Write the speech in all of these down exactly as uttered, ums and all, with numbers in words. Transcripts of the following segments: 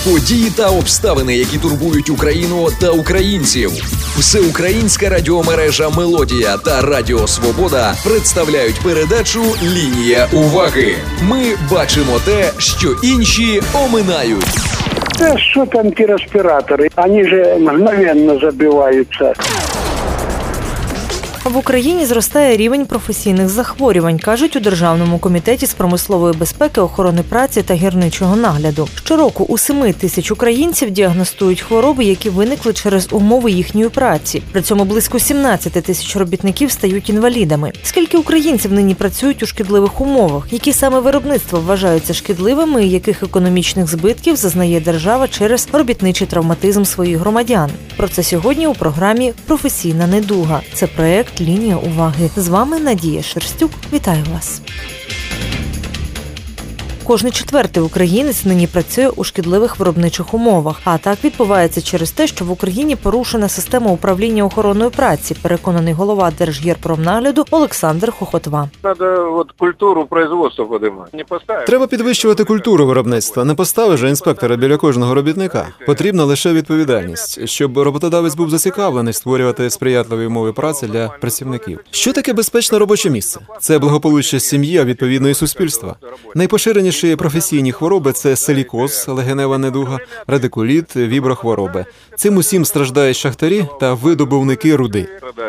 Події та обставини, які турбують Україну та українців. Всеукраїнська радіомережа «Мелодія» та Радіо Свобода представляють передачу «Лінія уваги». Ми бачимо те, що інші оминають. Да что там те респираторы? Они же мгновенно забиваются. В Україні зростає рівень професійних захворювань, кажуть у Державному комітеті з промислової безпеки, охорони праці та гірничого нагляду. Щороку у семи тисяч українців діагностують хвороби, які виникли через умови їхньої праці. При цьому близько сімнадцять тисяч робітників стають інвалідами. Скільки українців нині працюють у шкідливих умовах? Які саме виробництва вважаються шкідливими і яких економічних збитків зазнає держава через робітничий травматизм своїх громадян? Про це сьогодні у програмі «Професійна недуга». Це проєкт «Лінія уваги». З вами Надія Шерстюк. Вітаю вас. Кожний четвертий українець нині працює у шкідливих виробничих умовах. А так відбувається через те, що в Україні порушена система управління охороною праці, переконаний голова Держгірпромнагляду Олександр Хохотва. Треба от культуру производства підіймати. Не поставити. Треба підвищувати культуру виробництва. Не поставиш же інспектора біля кожного робітника. Потрібна лише відповідальність, щоб роботодавець був зацікавлений створювати сприятливі умови праці для працівників. Що таке безпечне робоче місце? Це благополуччя сім'ї, а відповідно і суспільства. Найпоширеніші професійні хвороби – це селікоз, легенева недуга, радикуліт, віброхвороби. Цим усім страждають шахтарі та видобувники руди.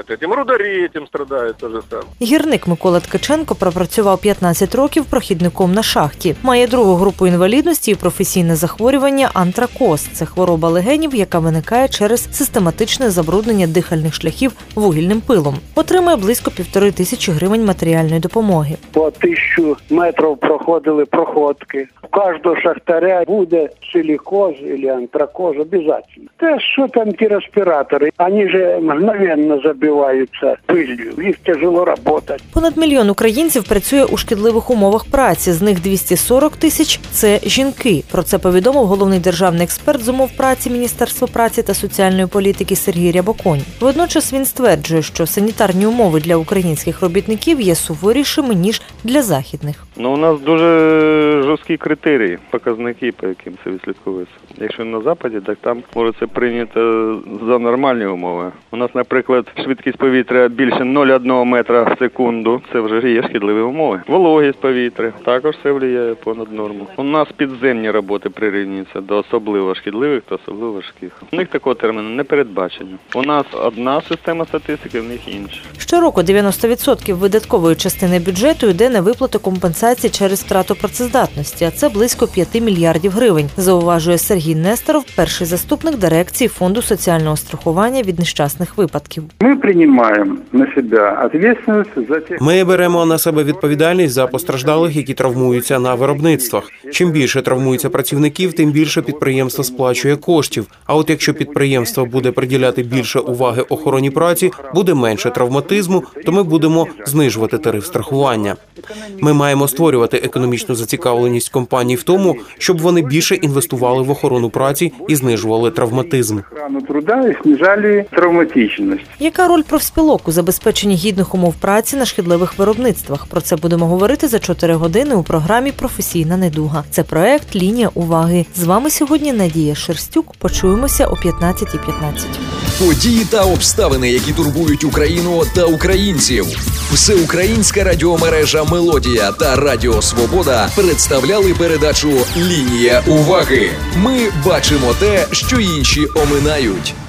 Рударі цим страждають те ж саме. Гірник Микола Ткаченко пропрацював п'ятнадцять років прохідником на шахті. Має другу групу інвалідності і професійне захворювання – антракоз. Це хвороба легенів, яка виникає через систематичне забруднення дихальних шляхів вугільним пилом. Отримає близько півтори тисячі гривень матеріальної допомоги. По тисячу метрів проходили проходки. У кожного шахтаря буде силікоз або антракоз обов'язково. Да что там те респираторы? Они же мгновенно забиваются пылью. Их тяжело работать. Понад мільйон українців працює у шкідливих умовах праці. З них двісті сорок тисяч – це жінки. Про це повідомив головний державний експерт з умов праці Міністерства праці та соціальної політики Сергій Рябоконь. Водночас він стверджує, що санітарні умови для українських робітників є суворішими, ніж для західних. Ну, у нас дуже жорсткі критерії, показники, по яким це відслідковується. Якщо на Западі, так там, може, це прийнято за нормальні умови. У нас, наприклад, швидкість повітря більше нуль цілих одна метра в секунду. Це вже є шкідливі умови. Вологість повітря також це впливає понад норму. У нас підземні роботи прирівнюються до особливо шкідливих та особливо важких. У них такого терміну не передбачено. У нас одна система статистики, в них інша. Щороку дев'яносто відсотків видаткової частини бюджету йде на виплату компенсації через втрату працездатності, а це близько п'яти мільярдів гривень, зауважує Сергій Нестеров, перший заступник дирекції Фонду соціального страхування від нещасних випадків. Ми приймаємо на себе відповідальність за те... Ми беремо на себе відповідальність за постраждалих, які травмуються на виробництвах. Чим більше травмується працівників, тим більше підприємство сплачує коштів. А от якщо підприємство буде приділяти більше уваги охороні праці, буде менше травматизму, то ми будемо знижувати тариф страхування. Ми маємо створювати економічну зацікавленість компаній в тому, щоб вони більше інвестували в охорону праці і знижували травматизм. Труда і знижали травматичність. Яка роль профспілок у забезпеченні гідних умов праці на шкідливих виробництвах? Про це будемо говорити за чотири години у програмі «Професійна недуга». Це проект «Лінія уваги». З вами сьогодні Надія Шерстюк. Почуємося о п'ятнадцятій п'ятнадцять. Події та обставини, які турбують Україну та українців. Всеукраїнська радіомережа «Мелодія» та Радіо Свобода представляли передачу «Лінія уваги». Ми бачимо те, що інші оминають.